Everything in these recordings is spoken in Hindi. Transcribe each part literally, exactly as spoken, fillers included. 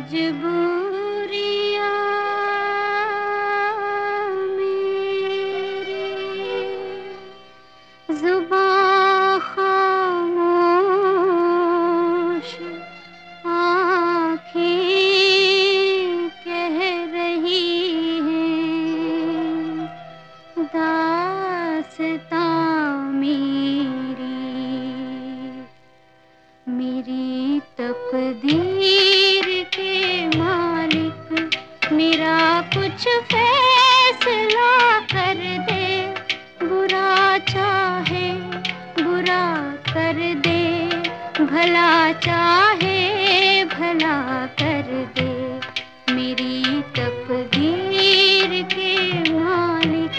मजबूरियाँ मेरी, जुबां खामोश, आँखें कह रही हैं दास्तां मेरी। मेरी तकदीर के मालिक, मेरा कुछ फैसला कर दे। बुरा चाहे बुरा कर दे, भला चाहे भला कर दे। मेरी तकदीर के मालिक।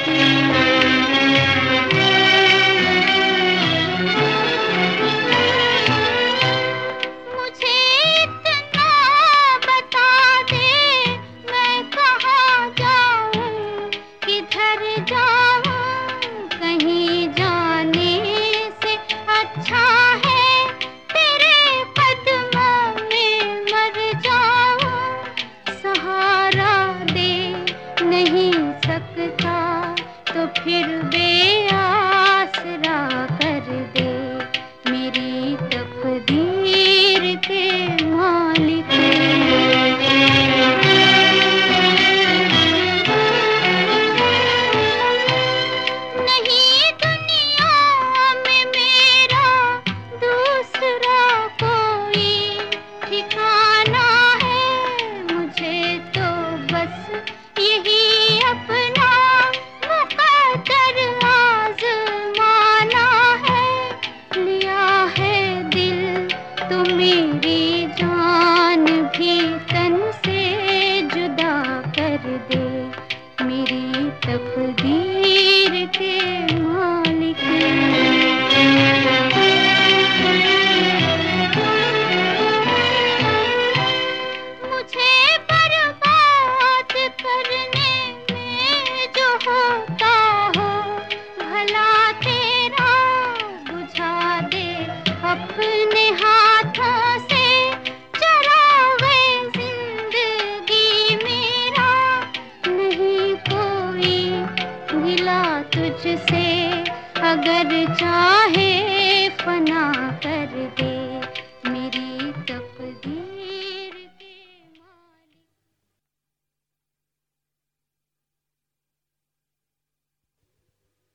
नहीं सकता तो फिर बेआसरा कर दे। मेरी तकदीर के मालिक। नहीं दुनिया में मेरा दूसरा कोई ठिकाना है, मुझे तो बस यही अपना मुकद्दर आज़माना है। लिया है दिल तो मेरी जान भी तन से जुदा कर दे। मेरी तकदीर के मालिक।